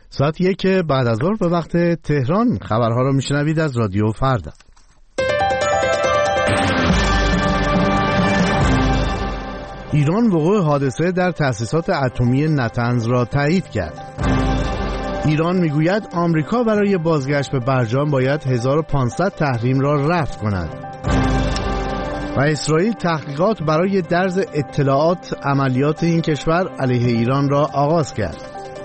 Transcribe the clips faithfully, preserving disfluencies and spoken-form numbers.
ساعت یک بعد از ظهر به وقت تهران خبرها رو میشنوید از رادیو فردا. ایران وقوع حادثه در تأسیسات اتمی نتنز را تایید کرد. ایران میگوید آمریکا برای بازگشت به برجام باید هزار و پانصد تحریم را رفع کند. و اسرائیل تحقیقات برای درز اطلاعات عملیات این کشور علیه ایران را آغاز کرد.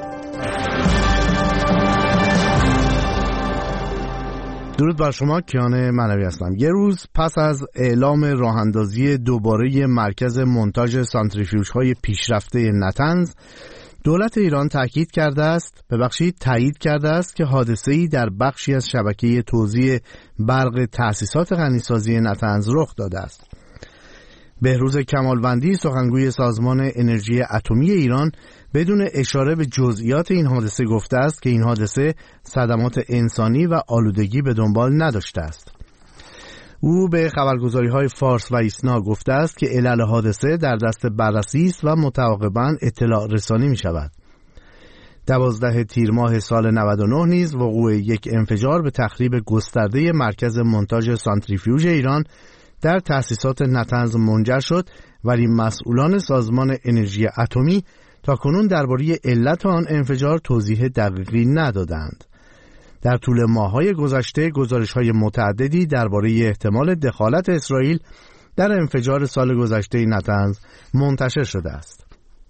درود بر شما، کیان منوی هستم. یه روز پس از اعلام راه‌اندازی دوباره مرکز مونتاژ سانتریفیوژهای پیشرفته نتنز، دولت ایران تاکید کرده است، ببخشید تایید کرده است که حادثه‌ای در بخشی از شبکه توزیع برق تأسیسات غنیسازی نتنز رخ داده است. بهروز کمالوندی، سخنگوی سازمان انرژی اتمی ایران، بدون اشاره به جزئیات این حادثه گفته است که این حادثه صدمات انسانی و آلودگی به دنبال نداشته است. او به خبرگزاری‌های فارس و ایسنا گفته است که علل حادثه در دست بررسی است و متعاقباً اطلاع رسانی می شود. دوازده تیر ماه سال نود و نه نیز وقوع یک انفجار به تخریب گسترده مرکز مونتاژ سانتریفیوژ ایران در تأسیسات نتنز منجر شد، ولی مسئولان سازمان انرژی اتمی تاکنون درباره علت آن انفجار توضیح دقیقی ندادند. در طول ماه‌های گذشته گزارش‌های متعددی درباره احتمال دخالت اسرائیل در انفجار سال گذشته نتنز منتشر شده است.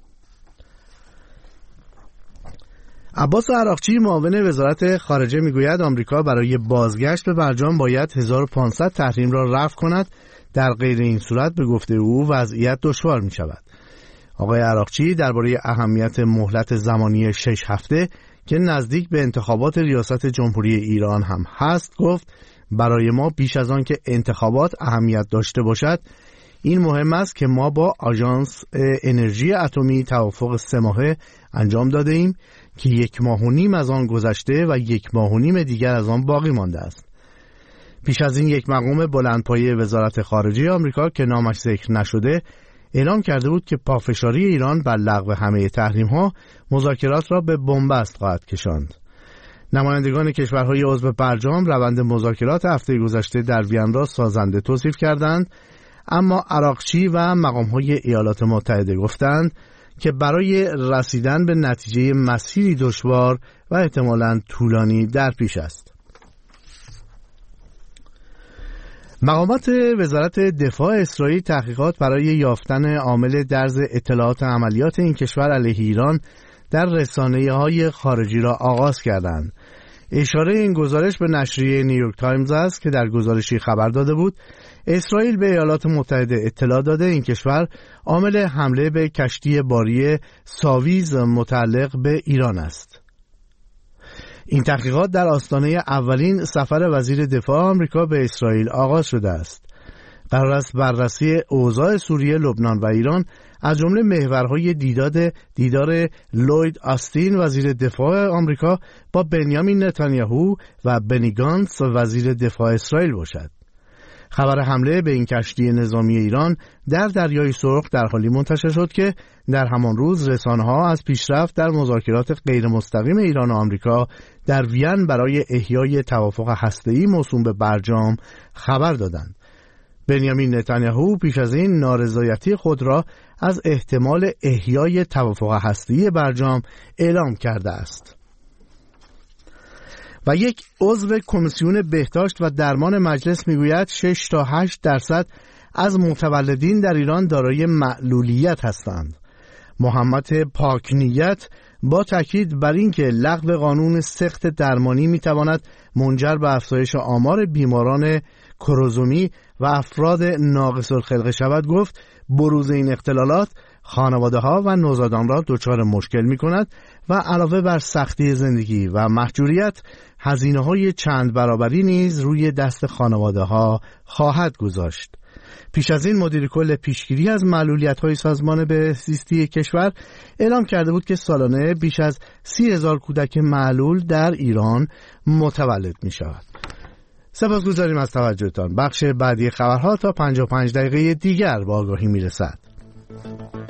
عباس عراقچی، معاون وزارت خارجه، میگوید آمریکا برای بازگشت به برجام باید هزار و پانصد تحریم را رفع کند. در غیر این صورت به گفته او وضعیت دشوار می شود. آقای عراقچی درباره اهمیت مهلت زمانی شش هفته که نزدیک به انتخابات ریاست جمهوری ایران هم هست گفت برای ما بیش از آن که انتخابات اهمیت داشته باشد، این مهم است که ما با آژانس انرژی اتمی توافق سه ماهه انجام داده ایم که یک ماه و نیم از آن گذشته و یک ماه و نیم دیگر از آن باقی مانده است. پیش از این یک مقام بلندپایه وزارت خارجه آمریکا که نامش ذکر نشده اعلام کرده بود که پافشاری ایران بر لغو همه تحریم‌ها مذاکرات را به بنبست خواهد کشاند. نمایندگان کشورهای عضو برجام روند مذاکرات هفته گذشته در وین را سازنده توصیف کردند، اما عراقچی و مقام‌های ایالات متحده گفتند که برای رسیدن به نتیجه مسیری دشوار و احتمالاً طولانی در پیش است. مقامات وزارت دفاع اسرائیل تحقیقات برای یافتن عامل درز اطلاعات عملیات این کشور علیه ایران در رسانه‌های خارجی را آغاز کردند. اشاره این گزارش به نشریه نیویورک تایمز است که در گزارشی خبر داده بود اسرائیل به ایالات متحده اطلاع داده این کشور عامل حمله به کشتی باری ساویز متعلق به ایران است. این تحقیقات در آستانه اولین سفر وزیر دفاع آمریکا به اسرائیل آغاز شده است. قرار است بررسی اوضاع سوریه، لبنان و ایران از جمله محورهای دیدار دیدار لوید آستین وزیر دفاع آمریکا با بنیامین نتانیاهو و بنی گانتس وزیر دفاع اسرائیل باشد. خبر حمله به این کشتی نظامی ایران در دریای سرخ در حالی منتشر شد که در همان روز رسانه‌ها از پیشرفت در مذاکرات غیر مستقیم ایران و آمریکا در وین برای احیای توافق هسته‌ای موسوم به برجام خبر دادند. بنیامین نتانیاهو پیش از این نارضایتی خود را از احتمال احیای توافق هسته‌ای برجام اعلام کرده است. و یک عضو کمیسیون بهداشت و درمان مجلس میگوید شش تا هشت درصد از متولدین در ایران دارای معلولیت هستند. محمد پاکنیت با تاکید بر اینکه لغو قانون سخت درمانی میتواند منجر به افزایش آمار بیماران کروزومی و افراد ناقص الخلقه شود گفت بروز این اختلالات خانواده‌ها و نوزادان را دچار مشکل می‌کند و علاوه بر سختی زندگی و محجوریت هزینه‌های چند برابری نیز روی دست خانواده‌ها خواهد گذاشت. پیش از این مدیر کل پیشگیری از معلولیت‌های سازمان بهزیستی کشور اعلام کرده بود که سالانه بیش از سی هزار کودک معلول در ایران متولد می‌شود. سپاسگزاریم از توجهتان. بخش بعدی خبرها تا پنجاه و پنج دقیقه دیگر با آگاهی میرسد.